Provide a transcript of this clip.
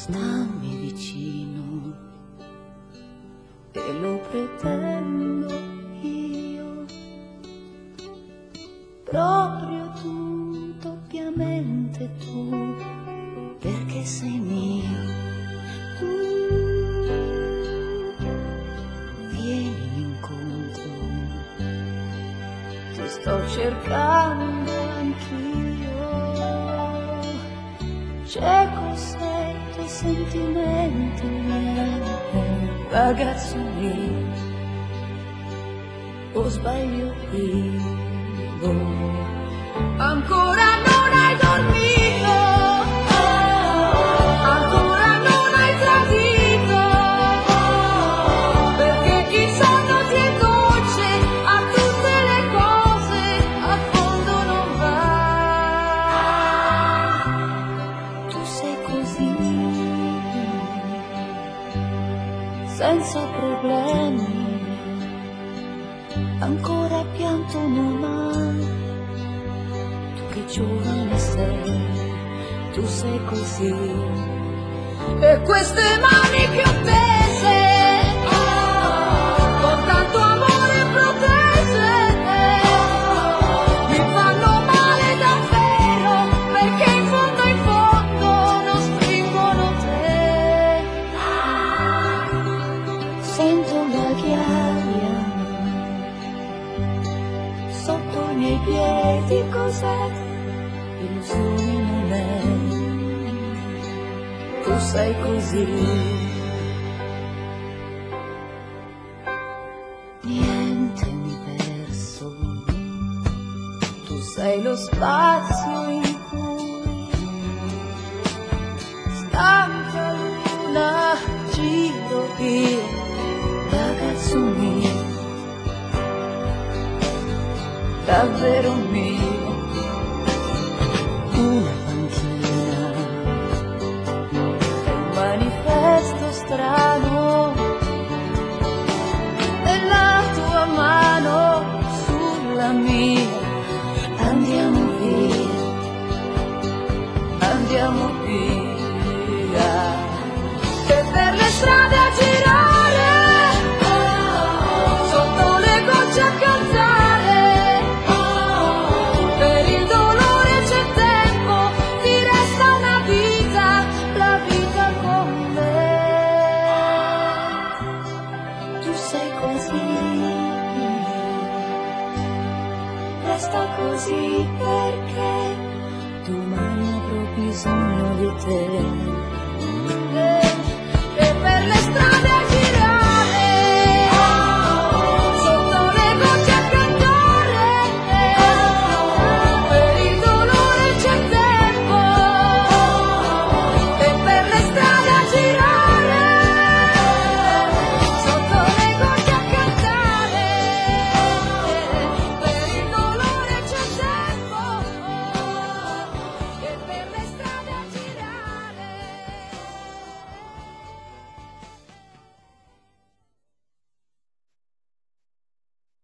Stammi vicino e lo pretendo io, proprio tu, doppiamente tu, perché sei mio. Tu vieni incontro, ti sto cercando anch'io, cieco sei tuoi sentimenti miei, ragazzo mio, o sbaglio io? Ancora non hai dormito, ancora non hai tradito, perché il sonno ti è dolce, a tutte le cose a fondo non va. Tu sei così, senza problemi, ancora pianto mai. Tu che giovane sei, tu sei così, e queste mani che ho tese, con tanto amore protese, mi fanno male davvero, perché in fondo non stringono te. Sento la ghiaia sotto i miei piedi, cos'è? Illusione non è, tu sei così. Niente universo, tu sei lo spazio in cui stanca luna giro io, ragazzo mio, davvero mio. Una panchina è un manifesto strano, e la tua mano sulla mia. Andiamo via, andiamo via, e per le strade a girare, sotto le gocce a cantare, per il dolore c'è tempo, ti resta una vita, la vita con me. Tu sei così, resta così, perché domani avrò bisogno di te.